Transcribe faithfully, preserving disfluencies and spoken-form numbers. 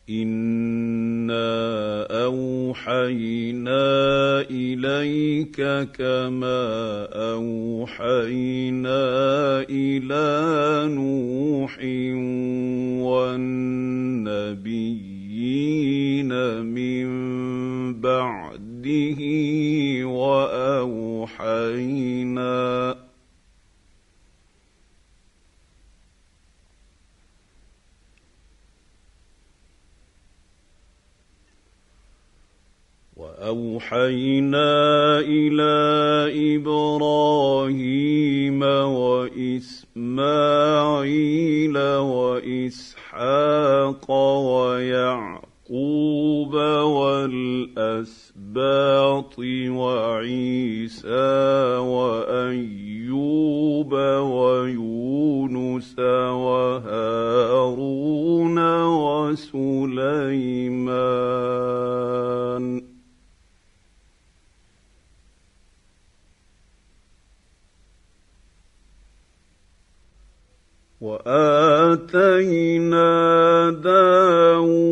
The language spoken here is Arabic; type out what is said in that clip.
إِنَّا أَوْحَيْنَا إِلَيْكَ كَمَا أَوْحَيْنَا إِلَىٰ نُوحٍ وَالنَّبِيِّينَ مِن بَعْدِهِ وَأَوْحَيْنَا وَأَوْحَيْنَا إِلَىٰ إِبْرَاهِيمَ وَإِسْمَاعِيلَ وَإِسْحَاقَ وَيَعْقُوبَ وَالْأَسْبَاطِ وَعِيسَىٰ وَأَيُّوبَ وَيُونُسَ وَهَارُونَ وَسُلَيْمَانَ وَآتَيْنَا دَاوُودَ